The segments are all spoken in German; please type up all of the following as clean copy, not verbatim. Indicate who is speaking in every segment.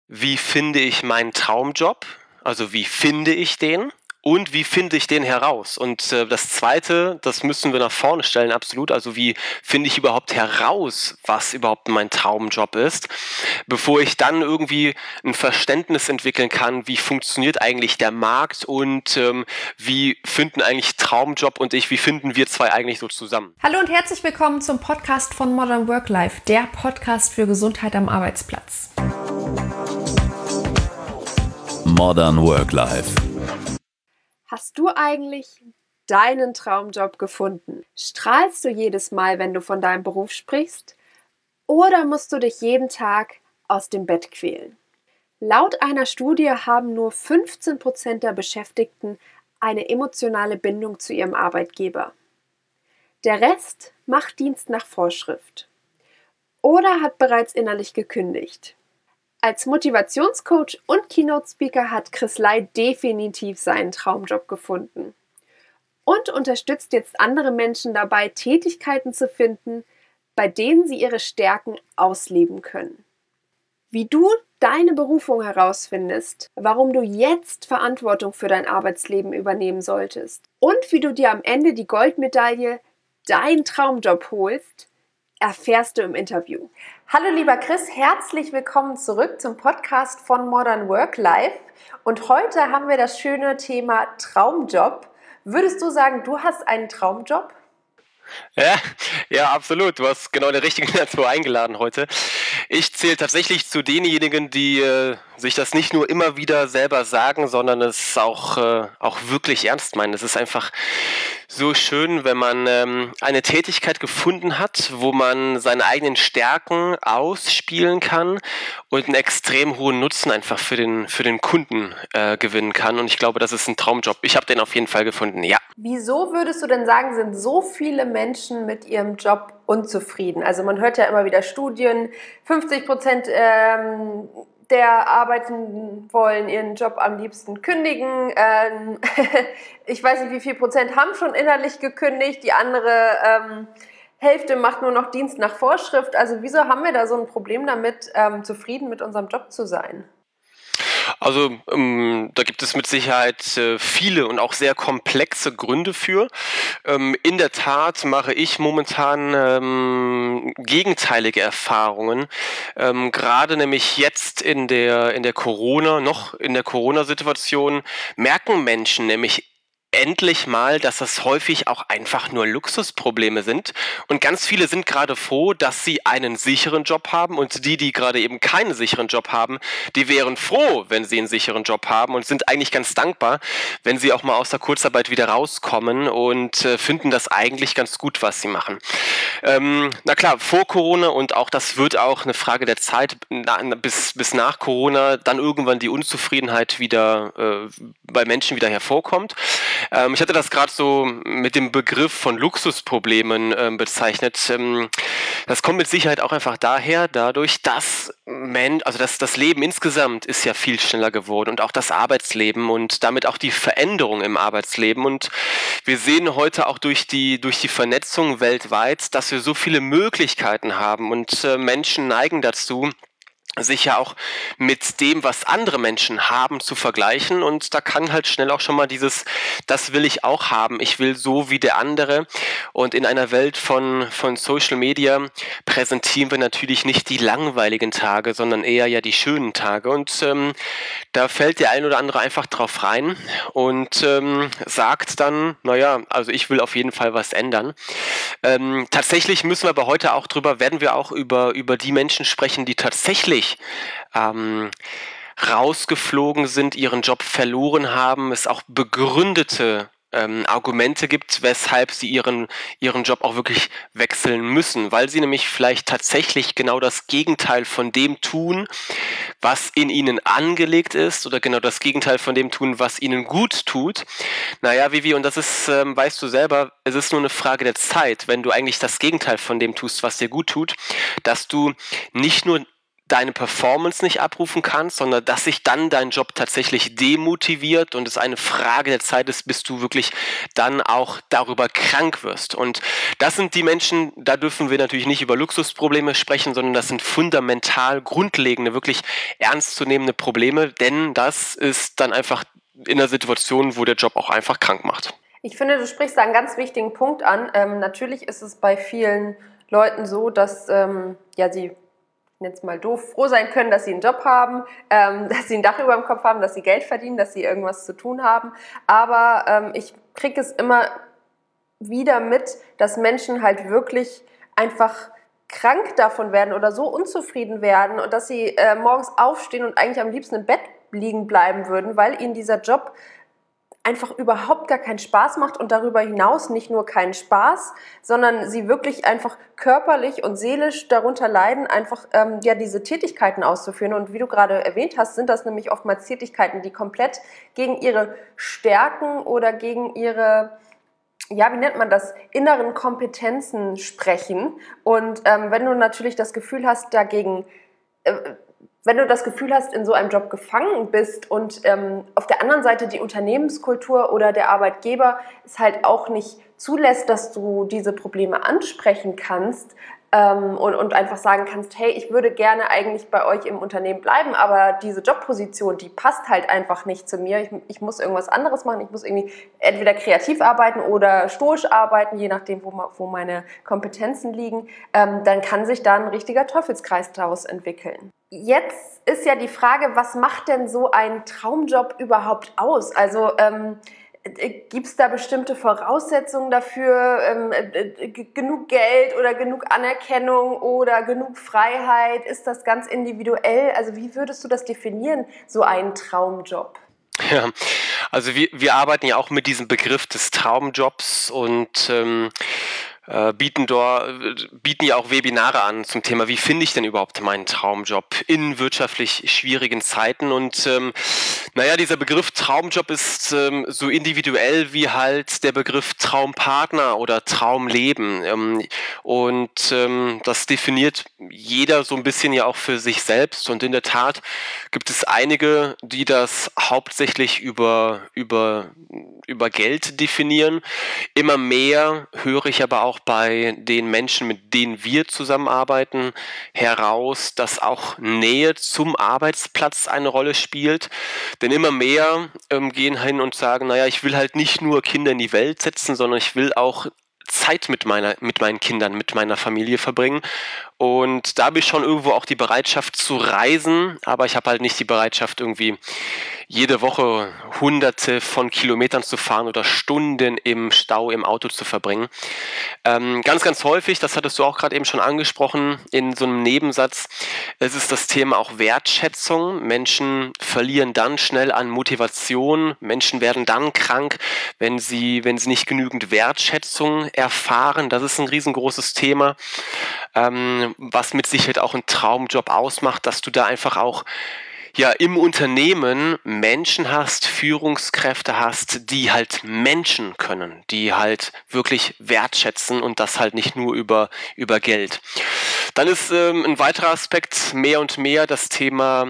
Speaker 1: Wie finde ich meinen Traumjob? Also, wie finde ich den? Und wie finde ich den heraus? Und, das Zweite, das müssen wir nach vorne stellen, absolut. Also, wie finde ich überhaupt heraus, was überhaupt mein Traumjob ist, bevor ich dann irgendwie ein Verständnis entwickeln kann, wie funktioniert eigentlich der Markt und, wie finden eigentlich Traumjob und ich wie finden wir 2 eigentlich so zusammen?
Speaker 2: Hallo und herzlich willkommen zum Podcast von Modern Work Life, der Podcast für Gesundheit am Arbeitsplatz.
Speaker 3: Modern Work Life.
Speaker 4: Hast du eigentlich deinen Traumjob gefunden? Strahlst du jedes Mal, wenn du von deinem Beruf sprichst? Oder musst du dich jeden Tag aus dem Bett quälen? Laut einer Studie haben nur 15% der Beschäftigten eine emotionale Bindung zu ihrem Arbeitgeber. Der Rest macht Dienst nach Vorschrift oder hat bereits innerlich gekündigt. Als Motivationscoach und Keynote-Speaker hat Chris Lai definitiv seinen Traumjob gefunden und unterstützt jetzt andere Menschen dabei, Tätigkeiten zu finden, bei denen sie ihre Stärken ausleben können. Wie du deine Berufung herausfindest, warum du jetzt Verantwortung für dein Arbeitsleben übernehmen solltest und wie du dir am Ende die Goldmedaille, dein Traumjob holst, erfährst du im Interview. Hallo lieber Chris, herzlich willkommen zurück zum Podcast von Modern Work Life. Und heute haben wir das schöne Thema Traumjob. Würdest du sagen, du hast einen Traumjob?
Speaker 1: Ja, absolut. Du hast genau den richtigen dazu eingeladen heute. Ich zähle tatsächlich zu denjenigen, die sich das nicht nur immer wieder selber sagen, sondern es auch wirklich ernst meinen. Es ist einfach so schön, wenn man eine Tätigkeit gefunden hat, wo man seine eigenen Stärken ausspielen kann und einen extrem hohen Nutzen einfach für den Kunden gewinnen kann. Und ich glaube, das ist ein Traumjob. Ich habe den auf jeden Fall gefunden, ja.
Speaker 4: Wieso würdest du denn sagen, sind so viele Menschen mit ihrem Job unzufrieden? Also man hört ja immer wieder Studien, 50% der arbeiten wollen ihren Job am liebsten kündigen. Ich weiß nicht, wie viel Prozent haben schon innerlich gekündigt. Die andere Hälfte macht nur noch Dienst nach Vorschrift. Also wieso haben wir da so ein Problem damit, zufrieden mit unserem Job zu sein?
Speaker 1: Also da gibt es mit Sicherheit viele und auch sehr komplexe Gründe für. In der Tat mache ich momentan gegenteilige Erfahrungen. Gerade nämlich jetzt in der Corona-Situation merken Menschen nämlich endlich mal, dass das häufig auch einfach nur Luxusprobleme sind. Und ganz viele sind gerade froh, dass sie einen sicheren Job haben. Und die gerade eben keinen sicheren Job haben, die wären froh, wenn sie einen sicheren Job haben und sind eigentlich ganz dankbar, wenn sie auch mal aus der Kurzarbeit wieder rauskommen und finden das eigentlich ganz gut, was sie machen. Na klar, vor Corona und auch das wird auch eine Frage der Zeit bis nach Corona dann irgendwann die Unzufriedenheit wieder bei Menschen wieder hervorkommt. Ich hatte das gerade so mit dem Begriff von Luxusproblemen bezeichnet. Das kommt mit Sicherheit auch einfach dadurch, dass das Leben insgesamt ist ja viel schneller geworden und auch das Arbeitsleben und damit auch die Veränderung im Arbeitsleben. Und wir sehen heute auch durch die Vernetzung weltweit, dass wir so viele Möglichkeiten haben und Menschen neigen dazu, sich ja auch mit dem, was andere Menschen haben, zu vergleichen. Und da kann halt schnell auch schon mal das will ich auch haben, ich will so wie der andere. Und in einer Welt von Social Media präsentieren wir natürlich nicht die langweiligen Tage, sondern eher ja die schönen Tage. Und da fällt der ein oder andere einfach drauf rein und sagt dann, naja, also ich will auf jeden Fall was ändern. Tatsächlich müssen wir aber heute auch werden wir auch über die Menschen sprechen, die tatsächlich rausgeflogen sind, ihren Job verloren haben, es auch begründete Argumente gibt, weshalb sie ihren Job auch wirklich wechseln müssen, weil sie nämlich vielleicht tatsächlich genau das Gegenteil von dem tun, was in ihnen angelegt ist oder genau das Gegenteil von dem tun, was ihnen gut tut. Naja, Vivi, und das ist, weißt du selber, es ist nur eine Frage der Zeit, wenn du eigentlich das Gegenteil von dem tust, was dir gut tut, dass du nicht nur deine Performance nicht abrufen kannst, sondern dass sich dann dein Job tatsächlich demotiviert und es eine Frage der Zeit ist, bis du wirklich dann auch darüber krank wirst. Und das sind die Menschen, da dürfen wir natürlich nicht über Luxusprobleme sprechen, sondern das sind fundamental grundlegende, wirklich ernstzunehmende Probleme, denn das ist dann einfach in einer Situation, wo der Job auch einfach krank macht.
Speaker 4: Ich finde, du sprichst da einen ganz wichtigen Punkt an. Natürlich ist es bei vielen Leuten so, dass sie jetzt mal doof froh sein können, dass sie einen Job haben, dass sie ein Dach über dem Kopf haben, dass sie Geld verdienen, dass sie irgendwas zu tun haben. Aber ich kriege es immer wieder mit, dass Menschen halt wirklich einfach krank davon werden oder so unzufrieden werden und dass sie morgens aufstehen und eigentlich am liebsten im Bett liegen bleiben würden, weil ihnen dieser Job einfach überhaupt gar keinen Spaß macht und darüber hinaus nicht nur keinen Spaß, sondern sie wirklich einfach körperlich und seelisch darunter leiden, einfach diese Tätigkeiten auszuführen. Und wie du gerade erwähnt hast, sind das nämlich oftmals Tätigkeiten, die komplett gegen ihre Stärken oder gegen ihre, ja, wie nennt man das, inneren Kompetenzen sprechen. Und wenn du natürlich das Gefühl hast, wenn du das Gefühl hast, in so einem Job gefangen bist und auf der anderen Seite die Unternehmenskultur oder der Arbeitgeber es halt auch nicht zulässt, dass du diese Probleme ansprechen kannst und einfach sagen kannst, hey, ich würde gerne eigentlich bei euch im Unternehmen bleiben, aber diese Jobposition, die passt halt einfach nicht zu mir. Ich muss irgendwas anderes machen, ich muss irgendwie entweder kreativ arbeiten oder stoisch arbeiten, je nachdem, wo meine Kompetenzen liegen, dann kann sich da ein richtiger Teufelskreis daraus entwickeln. Jetzt ist ja die Frage, was macht denn so ein Traumjob überhaupt aus? Also gibt es da bestimmte Voraussetzungen dafür, genug Geld oder genug Anerkennung oder genug Freiheit? Ist das ganz individuell? Also wie würdest du das definieren, so einen Traumjob?
Speaker 1: Ja, also wir arbeiten ja auch mit diesem Begriff des Traumjobs und bieten ja auch Webinare an zum Thema, wie finde ich denn überhaupt meinen Traumjob in wirtschaftlich schwierigen Zeiten. Und dieser Begriff Traumjob ist so individuell wie halt der Begriff Traumpartner oder Traumleben. Das definiert jeder so ein bisschen ja auch für sich selbst. Und in der Tat gibt es einige, die das hauptsächlich über Geld definieren. Immer mehr höre ich aber auch bei den Menschen, mit denen wir zusammenarbeiten, heraus, dass auch Nähe zum Arbeitsplatz eine Rolle spielt. Denn immer mehr gehen hin und sagen, ich will halt nicht nur Kinder in die Welt setzen, sondern ich will auch Zeit mit meinen Kindern, mit meiner Familie verbringen. Und da habe ich schon irgendwo auch die Bereitschaft zu reisen, aber ich habe halt nicht die Bereitschaft, irgendwie jede Woche Hunderte von Kilometern zu fahren oder Stunden im Stau im Auto zu verbringen. Ganz, ganz häufig, das hattest du auch gerade eben schon angesprochen, in so einem Nebensatz, es ist das Thema auch Wertschätzung. Menschen verlieren dann schnell an Motivation. Menschen werden dann krank, wenn sie nicht genügend Wertschätzung erfahren. Das ist ein riesengroßes Thema, was mit Sicherheit auch einen Traumjob ausmacht, dass du da einfach auch im Unternehmen Menschen hast, Führungskräfte hast, die halt Menschen können, die halt wirklich wertschätzen und das halt nicht nur über Geld. Dann ist ein weiterer Aspekt mehr und mehr das Thema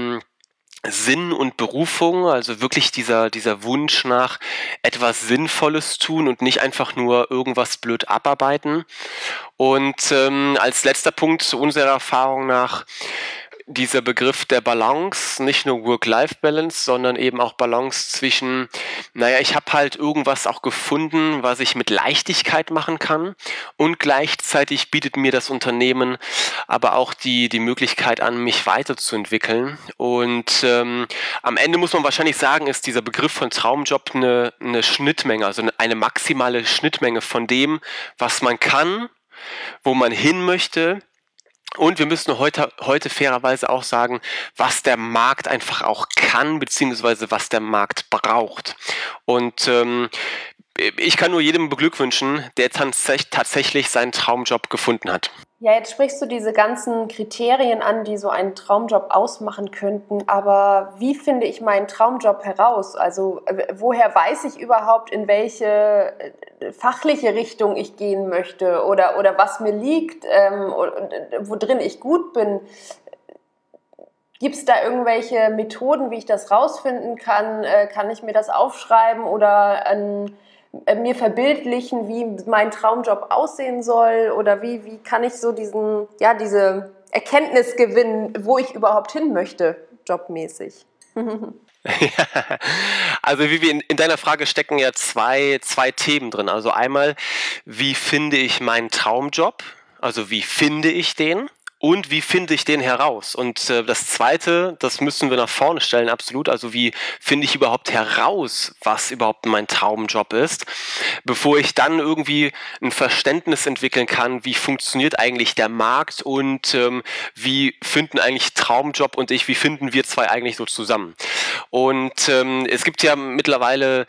Speaker 1: Sinn und Berufung, also wirklich dieser Wunsch nach etwas Sinnvolles tun und nicht einfach nur irgendwas blöd abarbeiten. Und als letzter Punkt unserer Erfahrung nach dieser Begriff der Balance, nicht nur Work-Life-Balance, sondern eben auch Balance zwischen, ich habe halt irgendwas auch gefunden, was ich mit Leichtigkeit machen kann und gleichzeitig bietet mir das Unternehmen aber auch die Möglichkeit an, mich weiterzuentwickeln. Und am Ende muss man wahrscheinlich sagen, ist dieser Begriff von Traumjob eine Schnittmenge, also eine maximale Schnittmenge von dem, was man kann, wo man hin möchte. Und wir müssen heute fairerweise auch sagen, was der Markt einfach auch kann, beziehungsweise was der Markt braucht. Und ich kann nur jedem beglückwünschen, der tatsächlich seinen Traumjob gefunden hat.
Speaker 4: Ja, jetzt sprichst du diese ganzen Kriterien an, die so einen Traumjob ausmachen könnten. Aber wie finde ich meinen Traumjob heraus? Also woher weiß ich überhaupt, in welche fachliche Richtung ich gehen möchte oder was mir liegt, wo drin ich gut bin? Gibt es da irgendwelche Methoden, wie ich das rausfinden kann? Kann ich mir das aufschreiben oder mir verbildlichen, wie mein Traumjob aussehen soll? Oder wie kann ich so diese Erkenntnis gewinnen, wo ich überhaupt hin möchte, jobmäßig?
Speaker 1: Ja, also wie in deiner Frage stecken ja zwei Themen drin. Also einmal, wie finde ich meinen Traumjob? Also wie finde ich den? Und wie finde ich den heraus? Und das Zweite, das müssen wir nach vorne stellen, absolut. Also wie finde ich überhaupt heraus, was überhaupt mein Traumjob ist, bevor ich dann irgendwie ein Verständnis entwickeln kann, wie funktioniert eigentlich der Markt und wie finden eigentlich Traumjob und wie finden wir zwei eigentlich so zusammen? Und es gibt ja mittlerweile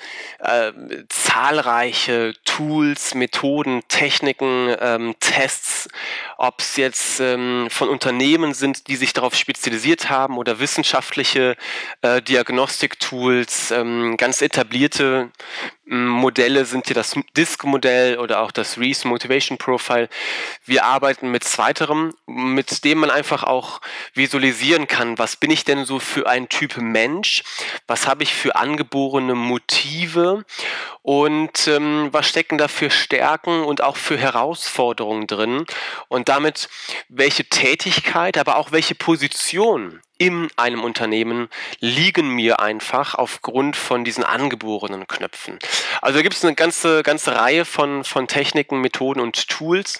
Speaker 1: zahlreiche Tools, Methoden, Techniken, Tests, ob es jetzt von Unternehmen sind, die sich darauf spezialisiert haben oder wissenschaftliche Diagnostiktools, ganz etablierte Modelle sind hier das DISC-Modell oder auch das Reese Motivation Profile. Wir arbeiten mit zweiterem, mit dem man einfach auch visualisieren kann, was bin ich denn so für ein Typ Mensch, was habe ich für angeborene Motive und was stecken da für Stärken und auch für Herausforderungen drin und damit welche Tätigkeit, aber auch welche Position in einem Unternehmen liegen mir einfach aufgrund von diesen angeborenen Knöpfen. Also da gibt es eine ganze Reihe von Techniken, Methoden und Tools.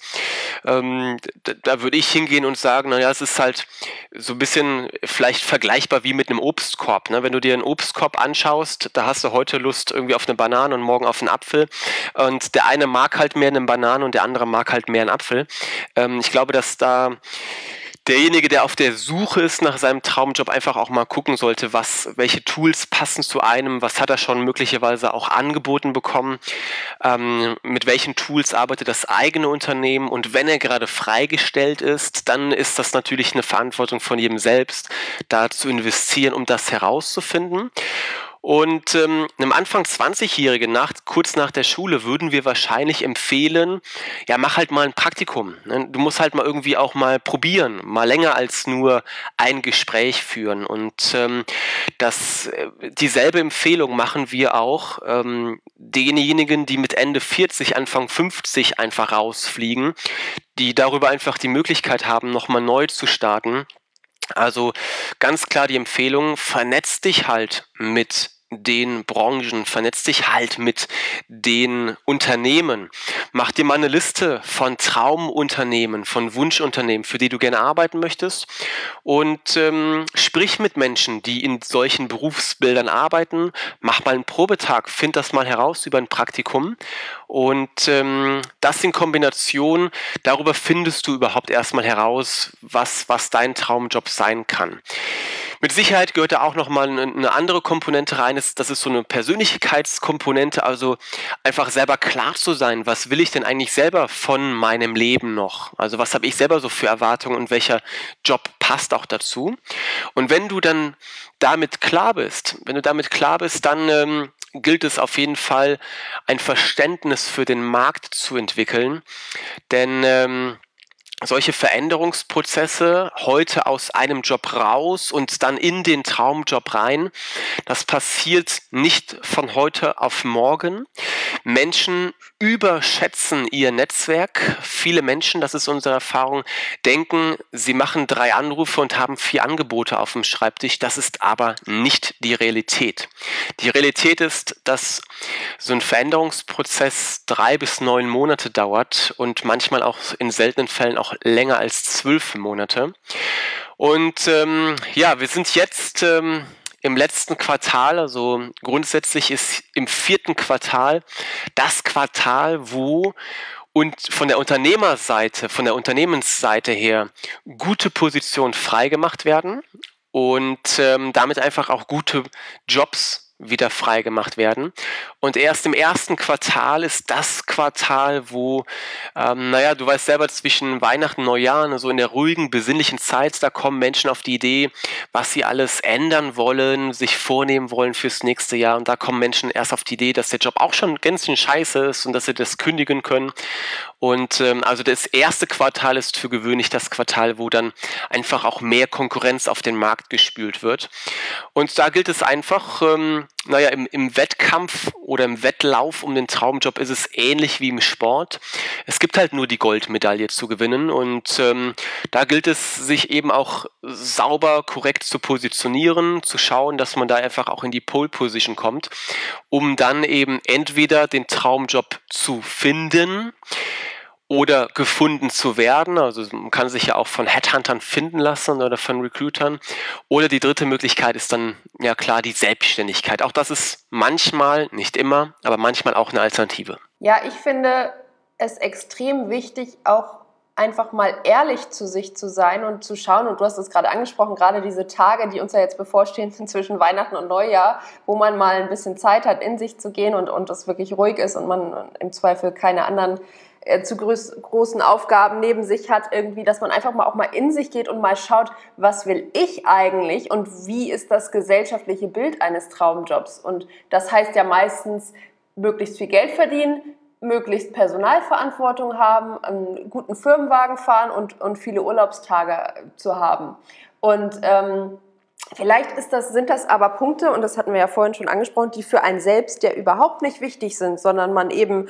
Speaker 1: Da würde ich hingehen und sagen, naja, es ist halt so ein bisschen vielleicht vergleichbar wie mit einem Obstkorb. Ne? Wenn du dir einen Obstkorb anschaust, da hast du heute Lust irgendwie auf eine Banane und morgen auf einen Apfel. Und der eine mag halt mehr eine Banane und der andere mag halt mehr einen Apfel. Ich glaube, dass da derjenige, der auf der Suche ist nach seinem Traumjob, einfach auch mal gucken sollte, welche Tools passen zu einem, was hat er schon möglicherweise auch angeboten bekommen, mit welchen Tools arbeitet das eigene Unternehmen und wenn er gerade freigestellt ist, dann ist das natürlich eine Verantwortung von jedem selbst, da zu investieren, um das herauszufinden. Und einem Anfang 20-Jährigen, kurz nach der Schule, würden wir wahrscheinlich empfehlen, ja, mach halt mal ein Praktikum. Ne? Du musst halt mal irgendwie auch mal probieren, mal länger als nur ein Gespräch führen. Und dieselbe Empfehlung machen wir auch denjenigen, die mit Ende 40, Anfang 50 einfach rausfliegen, die darüber einfach die Möglichkeit haben, nochmal neu zu starten. Also ganz klar die Empfehlung, vernetz dich halt mit den Branchen, vernetz dich halt mit den Unternehmen. Mach dir mal eine Liste von Traumunternehmen, von Wunschunternehmen, für die du gerne arbeiten möchtest und sprich mit Menschen, die in solchen Berufsbildern arbeiten. Mach mal einen Probetag, find das mal heraus über ein Praktikum und das in Kombination, darüber findest du überhaupt erstmal heraus, was dein Traumjob sein kann. Mit Sicherheit gehört da auch nochmal eine andere Komponente rein, das ist so eine Persönlichkeitskomponente, also einfach selber klar zu sein, was will ich denn eigentlich selber von meinem Leben noch? Also was habe ich selber so für Erwartungen und welcher Job passt auch dazu? Und wenn du dann damit klar bist, dann gilt es auf jeden Fall, ein Verständnis für den Markt zu entwickeln, denn solche Veränderungsprozesse heute aus einem Job raus und dann in den Traumjob rein, das passiert nicht von heute auf morgen. Menschen überschätzen ihr Netzwerk. Viele Menschen, das ist unsere Erfahrung, denken, sie machen 3 Anrufe und haben 4 Angebote auf dem Schreibtisch. Das ist aber nicht die Realität. Die Realität ist, dass so ein Veränderungsprozess 3 bis 9 Monate dauert und manchmal auch in seltenen Fällen auch länger als 12 Monate. Und wir sind jetzt im letzten Quartal, also grundsätzlich ist im 4. Quartal das Quartal, wo und von der Unternehmerseite, von der Unternehmensseite her gute Positionen freigemacht werden und damit einfach auch gute Jobs wieder freigemacht werden. Und erst im ersten Quartal ist das Quartal, wo, du weißt selber, zwischen Weihnachten und Neujahr, so in der ruhigen, besinnlichen Zeit, da kommen Menschen auf die Idee, was sie alles ändern wollen, sich vornehmen wollen fürs nächste Jahr. Und da kommen Menschen erst auf die Idee, dass der Job auch schon ganz schön scheiße ist und dass sie das kündigen können. Und also das erste Quartal ist für gewöhnlich das Quartal, wo dann einfach auch mehr Konkurrenz auf den Markt gespült wird. Und da gilt es einfach, im Wettkampf oder im Wettlauf um den Traumjob ist es ähnlich wie im Sport. Es gibt halt nur die Goldmedaille zu gewinnen und da gilt es, sich eben auch sauber, korrekt zu positionieren, zu schauen, dass man da einfach auch in die Pole Position kommt, um dann eben entweder den Traumjob zu finden oder gefunden zu werden. Also man kann sich ja auch von Headhuntern finden lassen oder von Recruitern. Oder die dritte Möglichkeit ist dann, ja klar, die Selbstständigkeit. Auch das ist manchmal, nicht immer, aber manchmal auch eine Alternative.
Speaker 4: Ja, ich finde es extrem wichtig, auch einfach mal ehrlich zu sich zu sein und zu schauen, und du hast es gerade angesprochen, gerade diese Tage, die uns ja jetzt bevorstehen zwischen Weihnachten und Neujahr, wo man mal ein bisschen Zeit hat, in sich zu gehen und es wirklich ruhig ist und man im Zweifel keine anderen zu großen Aufgaben neben sich hat, irgendwie, dass man einfach mal auch mal in sich geht und mal schaut, was will ich eigentlich und wie ist das gesellschaftliche Bild eines Traumjobs. Und das heißt ja meistens, möglichst viel Geld verdienen, möglichst Personalverantwortung haben, einen guten Firmenwagen fahren und viele Urlaubstage zu haben. Und vielleicht sind das aber Punkte, und das hatten wir ja vorhin schon angesprochen, die für einen selbst ja überhaupt nicht wichtig sind, sondern man eben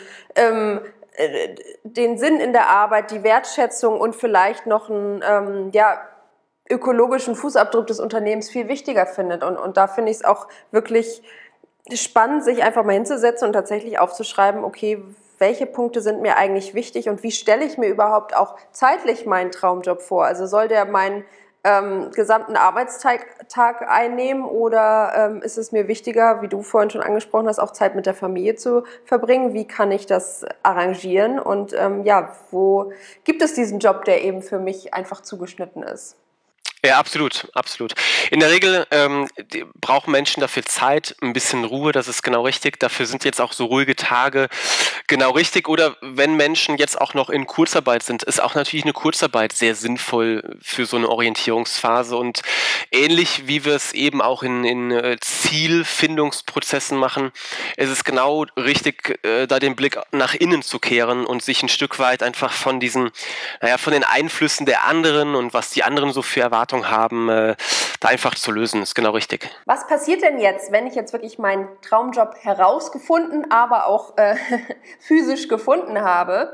Speaker 4: den Sinn in der Arbeit, die Wertschätzung und vielleicht noch einen ökologischen Fußabdruck des Unternehmens viel wichtiger findet. Und da finde ich es auch wirklich spannend, sich einfach mal hinzusetzen und tatsächlich aufzuschreiben, okay, welche Punkte sind mir eigentlich wichtig und wie stelle ich mir überhaupt auch zeitlich meinen Traumjob vor? Also soll der meinen gesamten Arbeitstag einnehmen oder ist es mir wichtiger, wie du vorhin schon angesprochen hast, auch Zeit mit der Familie zu verbringen? Wie kann ich das arrangieren? Und wo gibt es diesen Job, der eben für mich einfach zugeschnitten ist?
Speaker 1: Ja, absolut, absolut. In der Regel brauchen Menschen dafür Zeit, ein bisschen Ruhe, das ist genau richtig. Dafür sind jetzt auch so ruhige Tage genau richtig. Oder wenn Menschen jetzt auch noch in Kurzarbeit sind, ist auch natürlich eine Kurzarbeit sehr sinnvoll für so eine Orientierungsphase. Und ähnlich wie wir es eben auch in Zielfindungsprozessen machen, ist es genau richtig, da den Blick nach innen zu kehren und sich ein Stück weit einfach von den Einflüssen der anderen und was die anderen so für Erwartungen haben, da einfach zu lösen, ist genau richtig.
Speaker 4: Was passiert denn jetzt, wenn ich jetzt wirklich meinen Traumjob herausgefunden, aber auch physisch gefunden habe,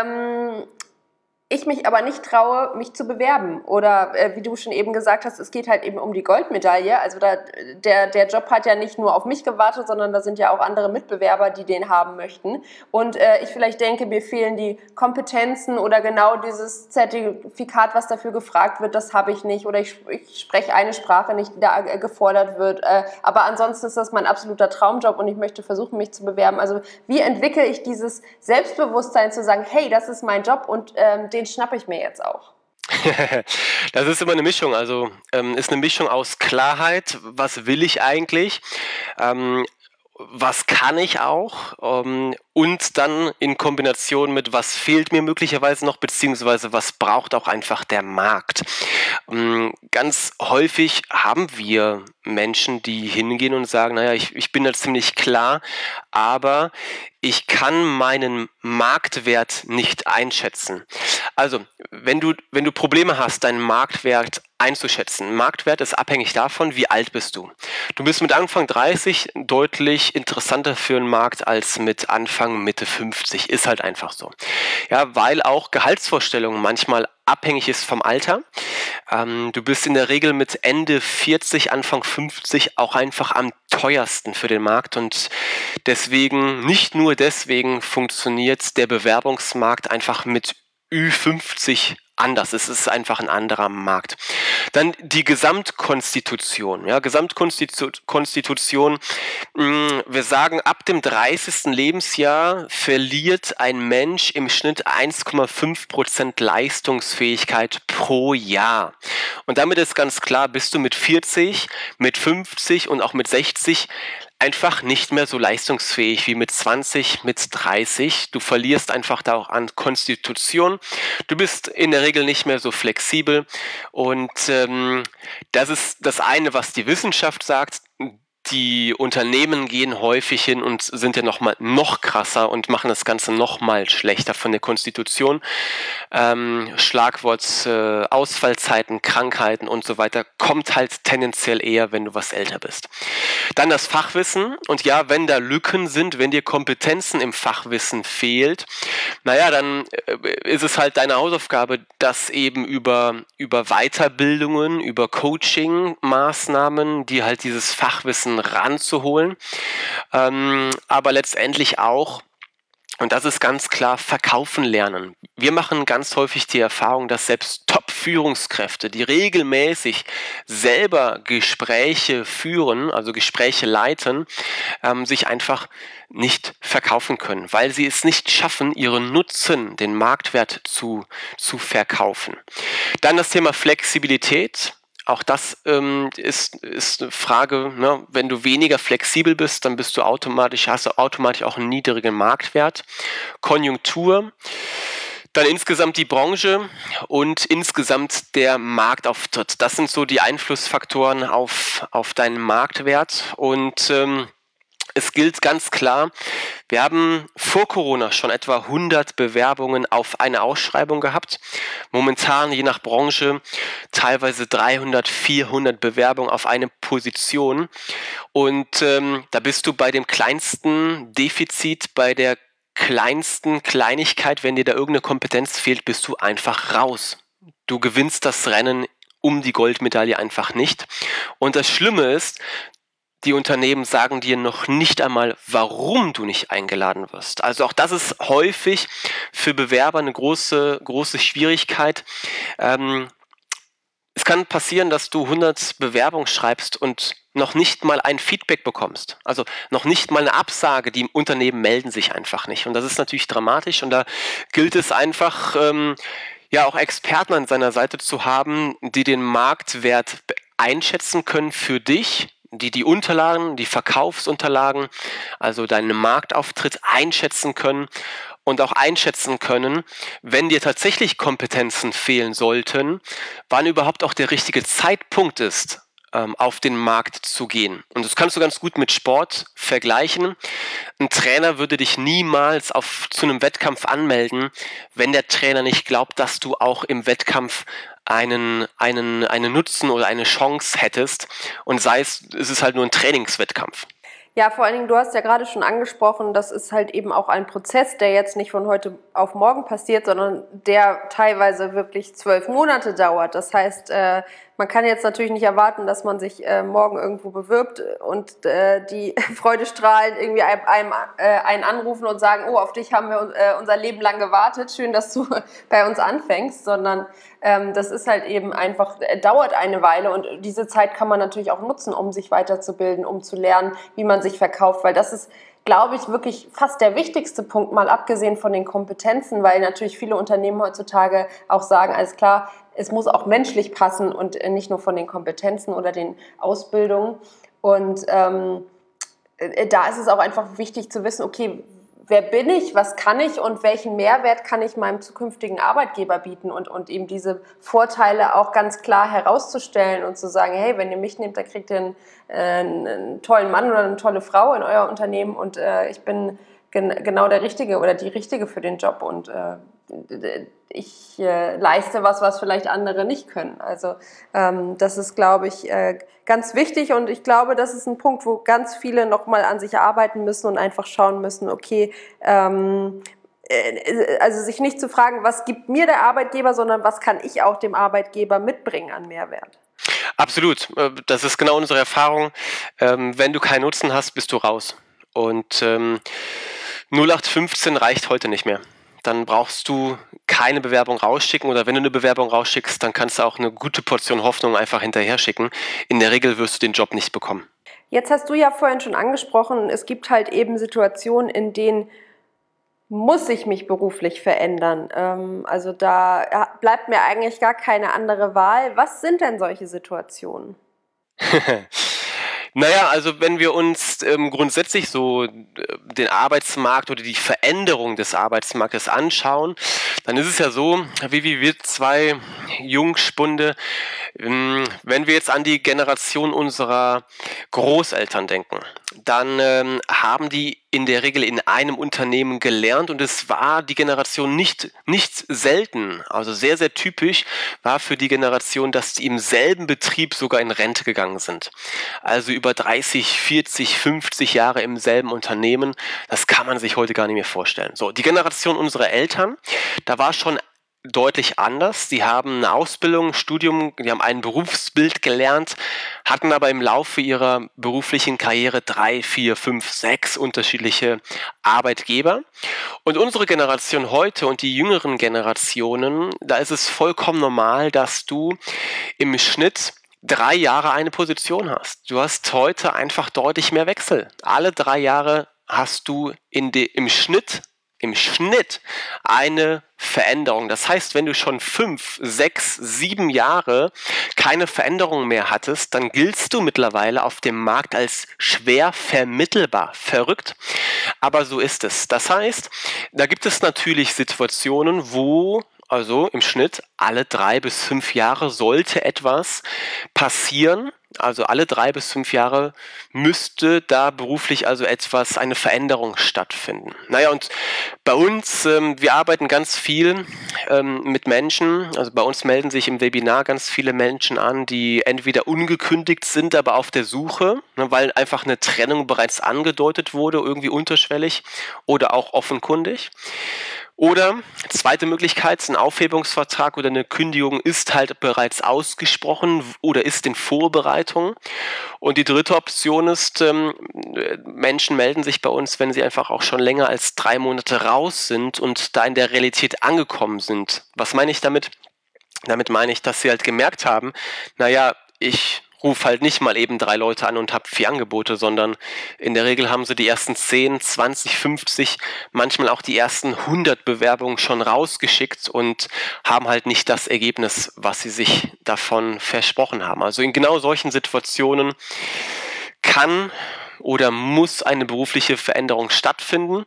Speaker 4: ich mich aber nicht traue, mich zu bewerben? Oder wie du schon eben gesagt hast, es geht halt eben um die Goldmedaille. Also der Job hat ja nicht nur auf mich gewartet, sondern da sind ja auch andere Mitbewerber, die den haben möchten. Und ich vielleicht denke, mir fehlen die Kompetenzen oder genau dieses Zertifikat, was dafür gefragt wird, das habe ich nicht. Oder ich spreche eine Sprache nicht, die da gefordert wird. Aber ansonsten ist das mein absoluter Traumjob und ich möchte versuchen, mich zu bewerben. Also wie entwickle ich dieses Selbstbewusstsein zu sagen, hey, das ist mein Job und den schnappe ich mir jetzt auch?
Speaker 1: Das ist immer eine Mischung, also ist eine Mischung aus Klarheit, was will ich eigentlich, was kann ich auch und dann in Kombination mit, was fehlt mir möglicherweise noch, beziehungsweise was braucht auch einfach der Markt. Ganz häufig haben wir Menschen, die hingehen und sagen, naja, ich bin da ziemlich klar, aber ich kann meinen Marktwert nicht einschätzen. Also, wenn du Probleme hast, deinen Marktwert einzuschätzen. Marktwert ist abhängig davon, wie alt bist du. Du bist mit Anfang 30 deutlich interessanter für den Markt als mit Anfang, Mitte 50. Ist halt einfach so. Ja, weil auch Gehaltsvorstellungen manchmal abhängig ist vom Alter. Du bist in der Regel mit Ende 40, Anfang 50 auch einfach am teuersten für den Markt und nicht nur deswegen funktioniert der Bewerbungsmarkt einfach mit Ü50 anders. Es ist einfach ein anderer Markt. Dann die Gesamtkonstitution. Ja, Gesamtkonstitution. Wir sagen, ab dem 30. Lebensjahr verliert ein Mensch im Schnitt 1,5% Leistungsfähigkeit pro Jahr. Und damit ist ganz klar, bist du mit 40, mit 50 und auch mit 60 einfach nicht mehr so leistungsfähig wie mit 20, mit 30. Du verlierst einfach da auch an Konstitution. Du bist in der Regel nicht mehr so flexibel. Und das ist das eine, was die Wissenschaft sagt. Die Unternehmen gehen häufig hin und sind ja noch krasser und machen das Ganze noch mal schlechter von der Konstitution. Schlagwort Ausfallzeiten, Krankheiten und so weiter kommt halt tendenziell eher, wenn du was älter bist. Dann das Fachwissen. Und ja, wenn da Lücken sind, wenn dir Kompetenzen im Fachwissen fehlt, dann ist es halt deine Hausaufgabe, das eben über Weiterbildungen, über Coaching-Maßnahmen, die halt dieses Fachwissen ranzuholen, aber letztendlich auch, und das ist ganz klar, verkaufen lernen. Wir machen ganz häufig die Erfahrung, dass selbst Top-Führungskräfte, die regelmäßig selber Gespräche führen, also Gespräche leiten, sich einfach nicht verkaufen können, weil sie es nicht schaffen, ihren Nutzen, den Marktwert zu verkaufen. Dann das Thema Flexibilität. Auch das ist eine Frage, ne? Wenn du weniger flexibel bist, dann hast du automatisch auch einen niedrigen Marktwert. Konjunktur, dann insgesamt die Branche und insgesamt der Marktauftritt. Das sind so die Einflussfaktoren auf deinen Marktwert. Und es gilt ganz klar, wir haben vor Corona schon etwa 100 Bewerbungen auf eine Ausschreibung gehabt. Momentan, je nach Branche, teilweise 300, 400 Bewerbungen auf eine Position. Und da bist du bei dem kleinsten Defizit, bei der kleinsten Kleinigkeit, wenn dir da irgendeine Kompetenz fehlt, bist du einfach raus. Du gewinnst das Rennen um die Goldmedaille einfach nicht. Und das Schlimme ist, die Unternehmen sagen dir noch nicht einmal, warum du nicht eingeladen wirst. Also auch das ist häufig für Bewerber eine große Schwierigkeit. Es kann passieren, dass du 100 Bewerbungen schreibst und noch nicht mal ein Feedback bekommst. Also noch nicht mal eine Absage. Die Unternehmen melden sich einfach nicht. Und das ist natürlich dramatisch. Und da gilt es einfach, auch Experten an seiner Seite zu haben, die den Marktwert einschätzen können für dich, die Unterlagen, die Verkaufsunterlagen, also deinen Marktauftritt einschätzen können und auch einschätzen können, wenn dir tatsächlich Kompetenzen fehlen sollten, wann überhaupt auch der richtige Zeitpunkt ist, auf den Markt zu gehen. Und das kannst du ganz gut mit Sport vergleichen. Ein Trainer würde dich niemals zu einem Wettkampf anmelden, wenn der Trainer nicht glaubt, dass du auch im Wettkampf einen Nutzen oder eine Chance hättest. Und es ist halt nur ein Trainingswettkampf.
Speaker 4: Ja, vor allen Dingen, du hast ja gerade schon angesprochen, das ist halt eben auch ein Prozess, der jetzt nicht von heute auf morgen passiert, sondern der teilweise wirklich 12 Monate dauert. Das heißt, man kann jetzt natürlich nicht erwarten, dass man sich morgen irgendwo bewirbt und die freudestrahlend irgendwie einen anrufen und sagen, oh, auf dich haben wir unser Leben lang gewartet, schön, dass du bei uns anfängst, sondern das ist halt eben einfach, dauert eine Weile und diese Zeit kann man natürlich auch nutzen, um sich weiterzubilden, um zu lernen, wie man sich verkauft, weil das ist, glaube ich, wirklich fast der wichtigste Punkt, mal abgesehen von den Kompetenzen, weil natürlich viele Unternehmen heutzutage auch sagen, alles klar, es muss auch menschlich passen und nicht nur von den Kompetenzen oder den Ausbildungen. Und da ist es auch einfach wichtig zu wissen, okay, wer bin ich, was kann ich und welchen Mehrwert kann ich meinem zukünftigen Arbeitgeber bieten und eben diese Vorteile auch ganz klar herauszustellen und zu sagen, hey, wenn ihr mich nehmt, dann kriegt ihr einen tollen Mann oder eine tolle Frau in euer Unternehmen und ich bin genau der Richtige oder die Richtige für den Job und ich leiste was vielleicht andere nicht können. Also das ist, glaube ich, ganz wichtig und ich glaube, das ist ein Punkt, wo ganz viele nochmal an sich arbeiten müssen und einfach schauen müssen, okay, also sich nicht zu fragen, was gibt mir der Arbeitgeber, sondern was kann ich auch dem Arbeitgeber mitbringen an Mehrwert.
Speaker 1: Absolut, das ist genau unsere Erfahrung. Wenn du keinen Nutzen hast, bist du raus. Und 0815 reicht heute nicht mehr. Dann brauchst du keine Bewerbung rausschicken oder wenn du eine Bewerbung rausschickst, dann kannst du auch eine gute Portion Hoffnung einfach hinterher schicken. In der Regel wirst du den Job nicht bekommen.
Speaker 4: Jetzt hast du ja vorhin schon angesprochen, es gibt halt eben Situationen, in denen muss ich mich beruflich verändern. Also da bleibt mir eigentlich gar keine andere Wahl. Was sind denn solche Situationen?
Speaker 1: Naja, also wenn wir uns grundsätzlich so den Arbeitsmarkt oder die Veränderung des Arbeitsmarktes anschauen, dann ist es ja so, wie wir zwei Jungspunde, wenn wir jetzt an die Generation unserer Großeltern denken, dann haben die in der Regel in einem Unternehmen gelernt und es war die Generation nicht selten, also sehr, sehr typisch war für die Generation, dass die im selben Betrieb sogar in Rente gegangen sind. Also über 30, 40, 50 Jahre im selben Unternehmen, das kann man sich heute gar nicht mehr vorstellen. So, die Generation unserer Eltern, da war schon deutlich anders. Die haben eine Ausbildung, ein Studium, die haben ein Berufsbild gelernt, hatten aber im Laufe ihrer beruflichen Karriere 3, 4, 5, 6 unterschiedliche Arbeitgeber. Und unsere Generation heute und die jüngeren Generationen, da ist es vollkommen normal, dass du im Schnitt 3 Jahre eine Position hast. Du hast heute einfach deutlich mehr Wechsel. Alle 3 Jahre hast du im Schnitt eine Veränderung. Das heißt, wenn du schon 5, 6, 7 Jahre keine Veränderung mehr hattest, dann giltst du mittlerweile auf dem Markt als schwer vermittelbar. Verrückt, aber so ist es. Das heißt, da gibt es natürlich Situationen, wo also im Schnitt alle 3 bis 5 Jahre sollte etwas passieren. Also alle 3 bis 5 Jahre müsste da beruflich also eine Veränderung stattfinden. Naja, und bei uns, wir arbeiten ganz viel mit Menschen. Also bei uns melden sich im Webinar ganz viele Menschen an, die entweder ungekündigt sind, aber auf der Suche, weil einfach eine Trennung bereits angedeutet wurde, irgendwie unterschwellig oder auch offenkundig. Oder zweite Möglichkeit, ein Aufhebungsvertrag oder eine Kündigung ist halt bereits ausgesprochen oder ist in Vorbereitung. Und die dritte Option ist, Menschen melden sich bei uns, wenn sie einfach auch schon länger als 3 Monate raus sind und da in der Realität angekommen sind. Was meine ich damit? Damit meine ich, dass sie halt gemerkt haben, naja, ich ruf halt nicht mal eben 3 Leute an und habe 4 Angebote, sondern in der Regel haben sie die ersten 10, 20, 50, manchmal auch die ersten 100 Bewerbungen schon rausgeschickt und haben halt nicht das Ergebnis, was sie sich davon versprochen haben. Also in genau solchen Situationen kann oder muss eine berufliche Veränderung stattfinden.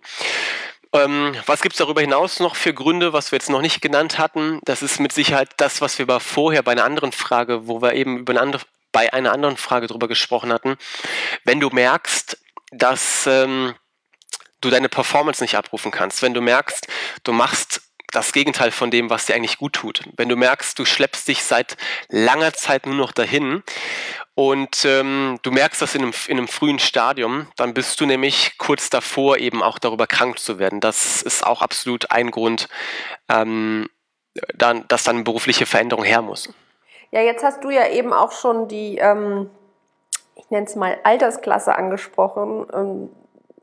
Speaker 1: Was gibt es darüber hinaus noch für Gründe, was wir jetzt noch nicht genannt hatten? Das ist mit Sicherheit das, was wir aber vorher bei einer anderen Frage, wo wir eben bei einer anderen Frage drüber gesprochen hatten. Wenn du merkst, dass du deine Performance nicht abrufen kannst, wenn du merkst, du machst das Gegenteil von dem, was dir eigentlich gut tut, wenn du merkst, du schleppst dich seit langer Zeit nur noch dahin und du merkst das in einem frühen Stadium, dann bist du nämlich kurz davor, eben auch darüber krank zu werden. Das ist auch absolut ein Grund, dass dann eine berufliche Veränderung her muss.
Speaker 2: Ja, jetzt hast du ja eben auch schon die, ich nenne es mal Altersklasse angesprochen,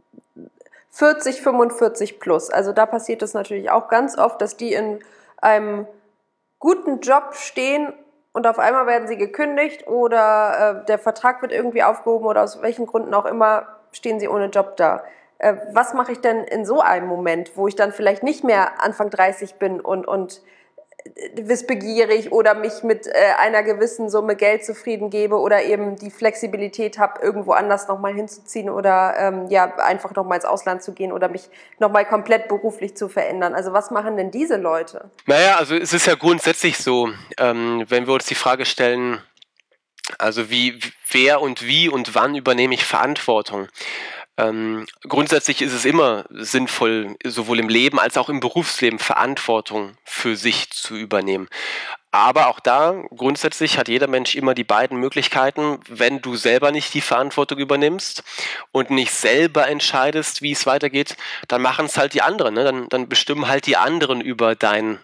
Speaker 2: 40, 45 plus. Also da passiert es natürlich auch ganz oft, dass die in einem guten Job stehen und auf einmal werden sie gekündigt oder der Vertrag wird irgendwie aufgehoben oder aus welchen Gründen auch immer stehen sie ohne Job da. Was mache ich denn in so einem Moment, wo ich dann vielleicht nicht mehr Anfang 30 bin und wissbegierig oder mich mit einer gewissen Summe Geld zufrieden gebe oder eben die Flexibilität habe, irgendwo anders nochmal hinzuziehen oder einfach nochmal ins Ausland zu gehen oder mich nochmal komplett beruflich zu verändern. Also was machen denn diese Leute?
Speaker 1: Naja, also es ist ja grundsätzlich so, wenn wir uns die Frage stellen, also wer und wie und wann übernehme ich Verantwortung? Grundsätzlich ist es immer sinnvoll, sowohl im Leben als auch im Berufsleben Verantwortung für sich zu übernehmen. Aber auch da, grundsätzlich hat jeder Mensch immer die beiden Möglichkeiten, wenn du selber nicht die Verantwortung übernimmst und nicht selber entscheidest, wie es weitergeht, dann machen es halt die anderen, ne? Dann bestimmen halt die anderen über deine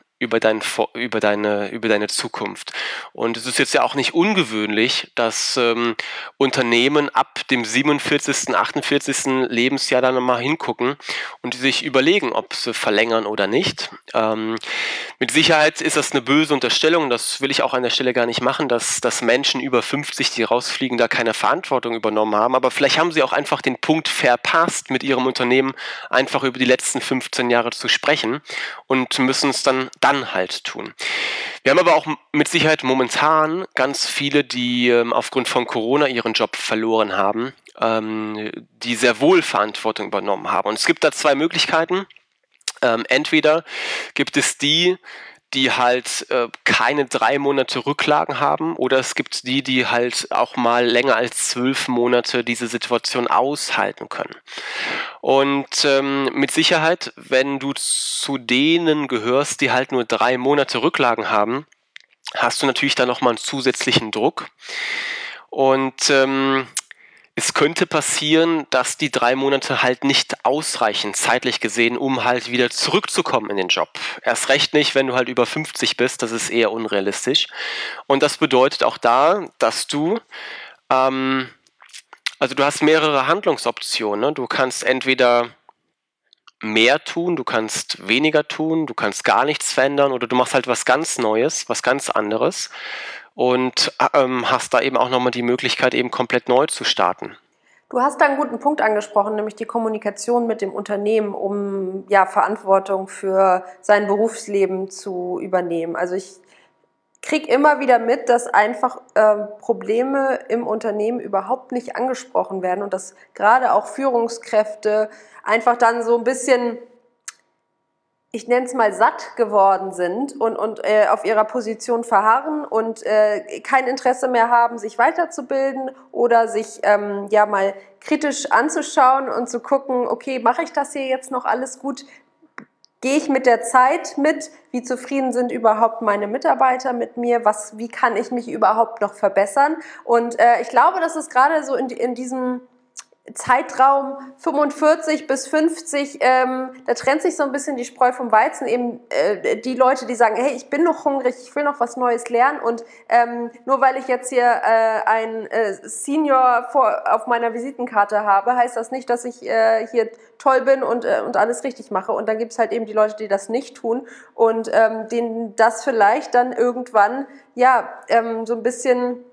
Speaker 1: Zukunft. Und es ist jetzt ja auch nicht ungewöhnlich, dass Unternehmen ab dem 47., 48. Lebensjahr dann mal hingucken und sich überlegen, ob sie verlängern oder nicht. Mit Sicherheit ist das eine böse Unterstellung, das will ich auch an der Stelle gar nicht machen, dass Menschen über 50, die rausfliegen, da keine Verantwortung übernommen haben. Aber vielleicht haben sie auch einfach den Punkt verpasst, mit ihrem Unternehmen einfach über die letzten 15 Jahre zu sprechen und müssen es dann halt tun. Wir haben aber auch mit Sicherheit momentan ganz viele, die aufgrund von Corona ihren Job verloren haben, die sehr wohl Verantwortung übernommen haben. Und es gibt da zwei Möglichkeiten. Entweder gibt es die halt keine 3 Monate Rücklagen haben, oder es gibt die halt auch mal länger als 12 Monate diese Situation aushalten können. Und mit Sicherheit, wenn du zu denen gehörst, die halt nur 3 Monate Rücklagen haben, hast du natürlich dann nochmal einen zusätzlichen Druck. Und es könnte passieren, dass die 3 Monate halt nicht ausreichen, zeitlich gesehen, um halt wieder zurückzukommen in den Job. Erst recht nicht, wenn du halt über 50 bist, das ist eher unrealistisch. Und das bedeutet auch da, dass du, also du hast mehrere Handlungsoptionen. Ne? Du kannst entweder mehr tun, du kannst weniger tun, du kannst gar nichts verändern, oder du machst halt was ganz Neues, was ganz anderes. Und hast da eben auch nochmal die Möglichkeit, eben komplett neu zu starten.
Speaker 2: Du hast da einen guten Punkt angesprochen, nämlich die Kommunikation mit dem Unternehmen, um ja Verantwortung für sein Berufsleben zu übernehmen. Also ich kriege immer wieder mit, dass einfach Probleme im Unternehmen überhaupt nicht angesprochen werden und dass gerade auch Führungskräfte einfach dann so ein bisschen, ich nenne es mal, satt geworden sind und auf ihrer Position verharren und kein Interesse mehr haben, sich weiterzubilden oder sich ja mal kritisch anzuschauen und zu gucken, okay, mache ich das hier jetzt noch alles gut? Gehe ich mit der Zeit mit? Wie zufrieden sind überhaupt meine Mitarbeiter mit mir? Wie kann ich mich überhaupt noch verbessern? Und ich glaube, dass es gerade so in diesem Zeitraum 45 bis 50, da trennt sich so ein bisschen die Spreu vom Weizen, eben die Leute, die sagen, hey, ich bin noch hungrig, ich will noch was Neues lernen und nur weil ich jetzt hier ein Senior auf meiner Visitenkarte habe, heißt das nicht, dass ich hier toll bin und alles richtig mache. Und dann gibt es halt eben die Leute, die das nicht tun und denen das vielleicht dann irgendwann ja so ein bisschen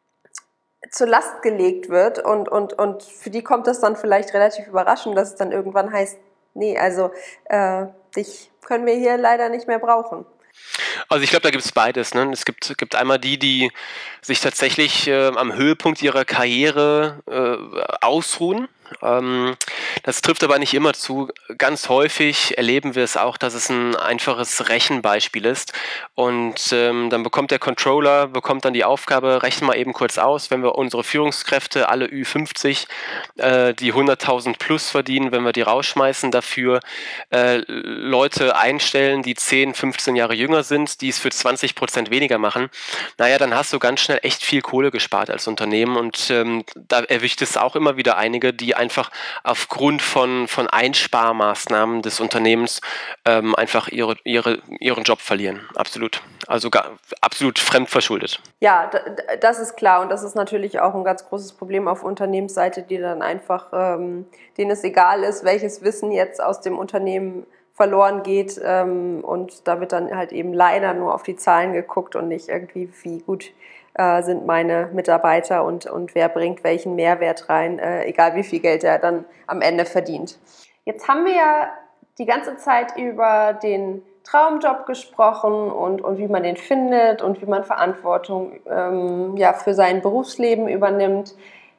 Speaker 2: zur Last gelegt wird und für die kommt das dann vielleicht relativ überraschend, dass es dann irgendwann heißt, nee, also dich können wir hier leider nicht mehr brauchen.
Speaker 1: Also ich glaube, da gibt es beides. Ne? Es gibt einmal die sich tatsächlich am Höhepunkt ihrer Karriere ausruhen. Das trifft aber nicht immer zu. Ganz häufig erleben wir es auch, dass es ein einfaches Rechenbeispiel ist. Und dann bekommt der Controller dann die Aufgabe, rechnen mal eben kurz aus, wenn wir unsere Führungskräfte, alle Ü50, die 100.000 plus verdienen, wenn wir die rausschmeißen, dafür Leute einstellen, die 10, 15 Jahre jünger sind, die es für 20% weniger machen, naja, dann hast du ganz schnell echt viel Kohle gespart als Unternehmen und da erwischt es auch immer wieder einige, die einfach aufgrund von Einsparmaßnahmen des Unternehmens einfach ihren Job verlieren. Absolut. Also absolut fremdverschuldet.
Speaker 2: Ja, das ist klar und das ist natürlich auch ein ganz großes Problem auf Unternehmensseite, die dann einfach, denen es egal ist, welches Wissen jetzt aus dem Unternehmen verloren geht und da wird dann halt eben leider nur auf die Zahlen geguckt und nicht irgendwie, wie gut sind meine Mitarbeiter und wer bringt welchen Mehrwert rein, egal wie viel Geld er dann am Ende verdient. Jetzt haben wir ja die ganze Zeit über den Traumjob gesprochen und wie man den findet und wie man Verantwortung ja, für sein Berufsleben übernimmt.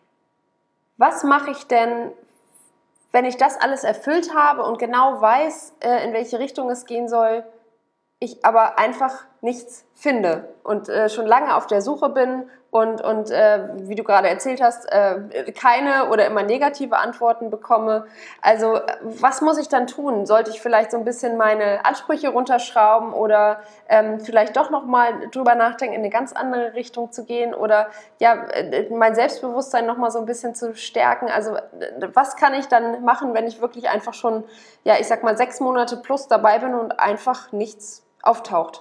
Speaker 2: Was mache ich denn, wenn ich das alles erfüllt habe und genau weiß, in welche Richtung es gehen soll, ich aber einfach nichts finde und schon lange auf der Suche bin und wie du gerade erzählt hast, keine oder immer negative Antworten bekomme. Also was muss ich dann tun? Sollte ich vielleicht so ein bisschen meine Ansprüche runterschrauben oder vielleicht doch nochmal drüber nachdenken, in eine ganz andere Richtung zu gehen oder ja, mein Selbstbewusstsein nochmal so ein bisschen zu stärken? Also was kann ich dann machen, wenn ich wirklich einfach schon, ja, ich sag mal 6 Monate plus dabei bin und einfach nichts auftaucht?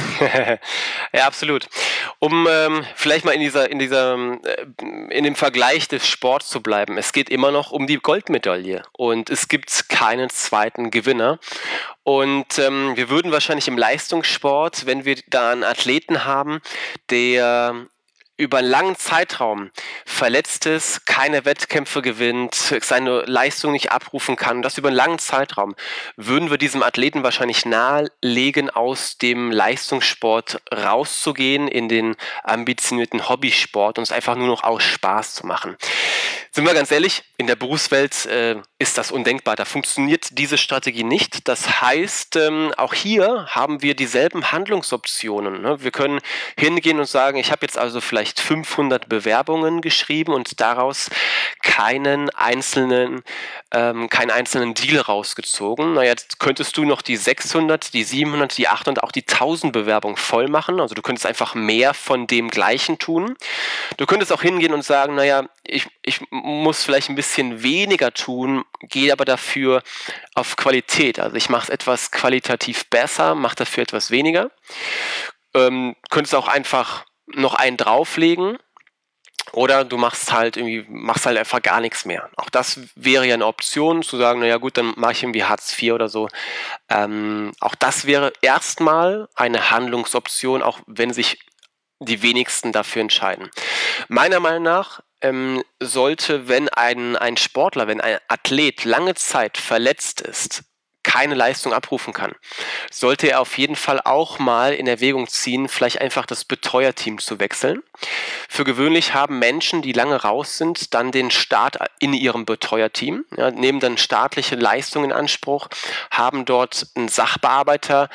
Speaker 1: Ja, absolut. Um vielleicht mal in dem Vergleich des Sports zu bleiben. Es geht immer noch um die Goldmedaille und es gibt keinen zweiten Gewinner. Und wir würden wahrscheinlich im Leistungssport, wenn wir da einen Athleten haben, der über einen langen Zeitraum verletzt ist, keine Wettkämpfe gewinnt, seine Leistung nicht abrufen kann, das über einen langen Zeitraum, würden wir diesem Athleten wahrscheinlich nahelegen, aus dem Leistungssport rauszugehen in den ambitionierten Hobbysport und es einfach nur noch aus Spaß zu machen. Sind wir ganz ehrlich, in der Berufswelt ist das undenkbar. Da funktioniert diese Strategie nicht. Das heißt, auch hier haben wir dieselben Handlungsoptionen. Ne? Wir können hingehen und sagen, ich habe jetzt also vielleicht 500 Bewerbungen geschrieben und daraus keinen einzelnen Deal rausgezogen. Na, jetzt könntest du noch die 600, die 700, die 800, auch die 1000 Bewerbungen voll machen. Also du könntest einfach mehr von dem Gleichen tun. Du könntest auch hingehen und sagen, naja, ich muss vielleicht ein bisschen weniger tun, gehe aber dafür auf Qualität. Also ich mache es etwas qualitativ besser, mache dafür etwas weniger. Könntest auch einfach noch einen drauflegen oder du machst halt einfach gar nichts mehr. Auch das wäre ja eine Option, zu sagen, naja gut, dann mache ich irgendwie Hartz IV oder so. Auch das wäre erstmal eine Handlungsoption, auch wenn sich die wenigsten dafür entscheiden. Meiner Meinung nach sollte, wenn ein Sportler, wenn ein Athlet lange Zeit verletzt ist, keine Leistung abrufen kann, sollte er auf jeden Fall auch mal in Erwägung ziehen, vielleicht einfach das Betreuerteam zu wechseln. Für gewöhnlich haben Menschen, die lange raus sind, dann den Start in ihrem Betreuerteam, ja, nehmen dann staatliche Leistungen in Anspruch, haben dort einen Sachbearbeiter,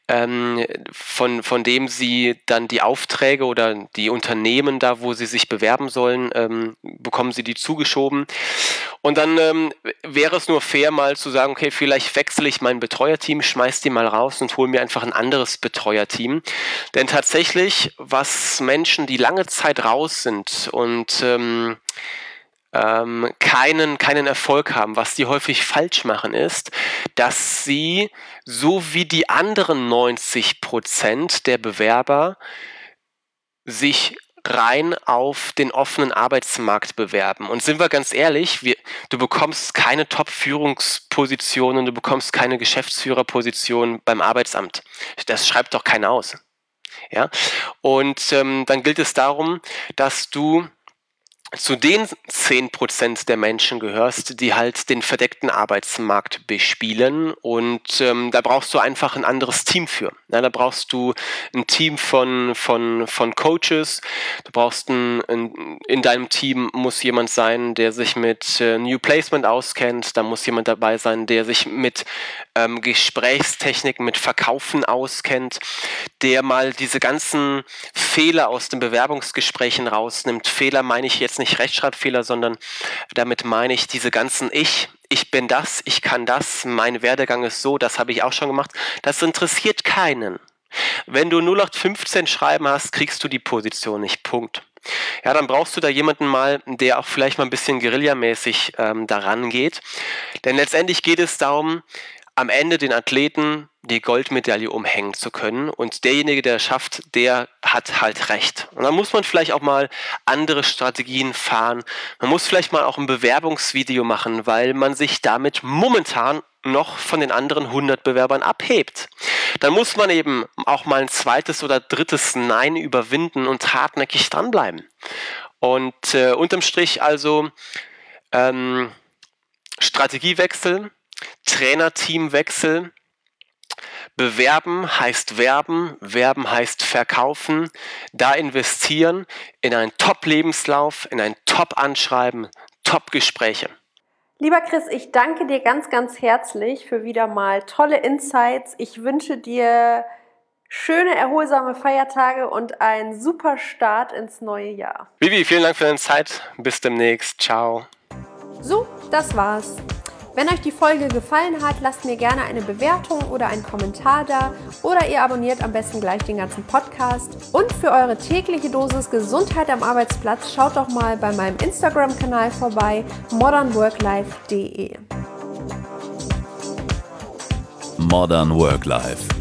Speaker 1: von dem sie dann die Aufträge oder die Unternehmen da, wo sie sich bewerben sollen, bekommen sie die zugeschoben. Und dann wäre es nur fair, mal zu sagen, okay, vielleicht wechsle ich mein Betreuerteam, schmeiß die mal raus und hole mir einfach ein anderes Betreuerteam. Denn tatsächlich, was Menschen, die lange Zeit raus sind und keinen Erfolg haben, was die häufig falsch machen, ist, dass sie, so wie die anderen 90% der Bewerber, sich rein auf den offenen Arbeitsmarkt bewerben. Und sind wir ganz ehrlich, du bekommst keine Top-Führungspositionen, du bekommst keine Geschäftsführerposition beim Arbeitsamt. Das schreibt doch keiner aus. Ja? Und dann gilt es darum, dass du zu den 10% der Menschen gehörst, die halt den verdeckten Arbeitsmarkt bespielen, und da brauchst du einfach ein anderes Team für. Ja, da brauchst du ein Team von Coaches, du brauchst in deinem Team muss jemand sein, der sich mit New Placement auskennt, da muss jemand dabei sein, der sich mit Gesprächstechniken, mit Verkaufen auskennt, der mal diese ganzen Fehler aus den Bewerbungsgesprächen rausnimmt. Fehler meine ich jetzt nicht Rechtschreibfehler, sondern damit meine ich diese ganzen ich bin das, ich kann das, mein Werdegang ist so, das habe ich auch schon gemacht. Das interessiert keinen. Wenn du 0815 Schreiben hast, kriegst du die Position nicht. Punkt. Ja, dann brauchst du da jemanden mal, der auch vielleicht mal ein bisschen guerillamäßig daran geht. Denn letztendlich geht es darum, am Ende den Athleten die Goldmedaille umhängen zu können, und derjenige, der es schafft, der hat halt recht. Und dann muss man vielleicht auch mal andere Strategien fahren. Man muss vielleicht mal auch ein Bewerbungsvideo machen, weil man sich damit momentan noch von den anderen 100 Bewerbern abhebt. Dann muss man eben auch mal ein zweites oder drittes Nein überwinden und hartnäckig dranbleiben. Und unterm Strich also Strategiewechsel, Trainerteamwechsel. Bewerben heißt werben, werben heißt verkaufen, da investieren in einen Top-Lebenslauf, in ein Top-Anschreiben, Top-Gespräche.
Speaker 2: Lieber Chris, ich danke dir ganz, ganz herzlich für wieder mal tolle Insights. Ich wünsche dir schöne, erholsame Feiertage und einen super Start ins neue Jahr.
Speaker 1: Vivi, vielen Dank für deine Zeit. Bis demnächst. Ciao.
Speaker 2: So, das war's. Wenn euch die Folge gefallen hat, lasst mir gerne eine Bewertung oder einen Kommentar da, oder ihr abonniert am besten gleich den ganzen Podcast. Und für eure tägliche Dosis Gesundheit am Arbeitsplatz schaut doch mal bei meinem Instagram-Kanal vorbei, modernworklife.de.
Speaker 3: Modern Work Life.